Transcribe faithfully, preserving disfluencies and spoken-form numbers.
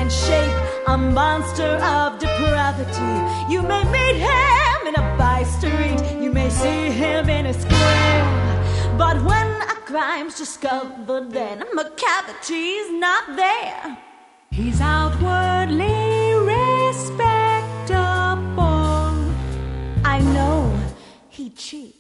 in shape, a monster of depravity. You may meet him in a by street, you may see him in a square, but when a crime's discovered, then McCavity's not there. He's outwardly respectable. I know he cheats.